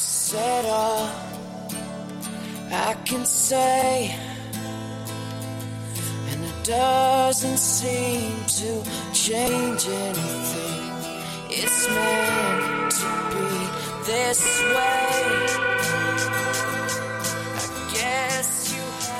Said all I can say, and it doesn't seem to change anything. It's meant to be this way. I guess you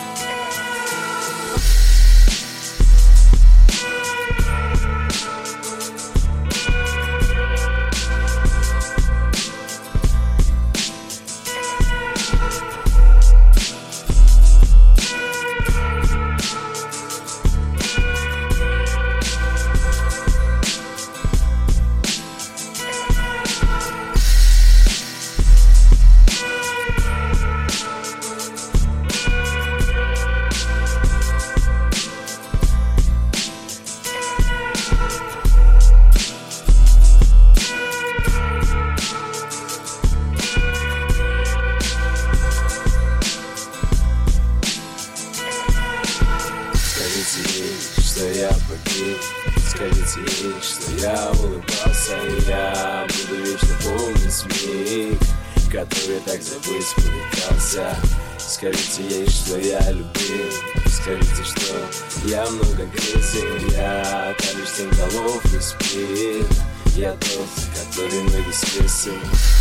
что я погиб. Скажите ей, что я улыбался, и я буду вечно помнить миг, который так забыть пытался. Скажите ей, что я любил. Скажите, что я много грезил. Я та лишь тень голов и спит. Я тот, который ноги свесил.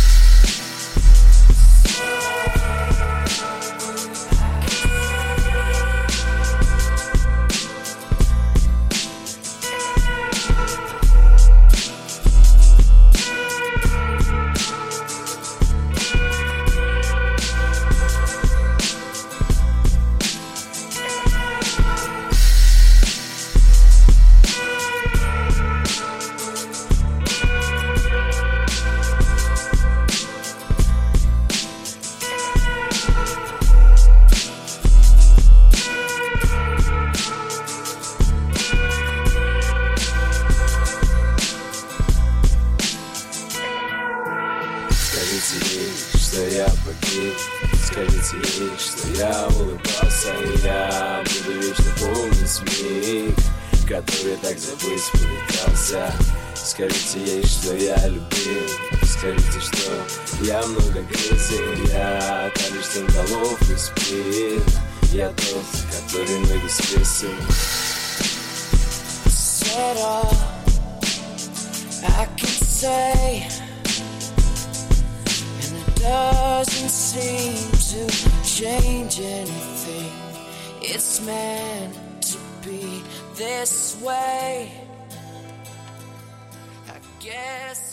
Скажите ей, что я погиб. Скажите ей, что я улыбался, и я буду вечно помнить миг, который так забыть пытался. Скажите ей, что я любил. Скажите, что я много грезил. Я та лишь тень голов и спит. Я тот, который ноги свесил. Said all I can say, doesn't seem to change anything. It's meant to be this way. I guess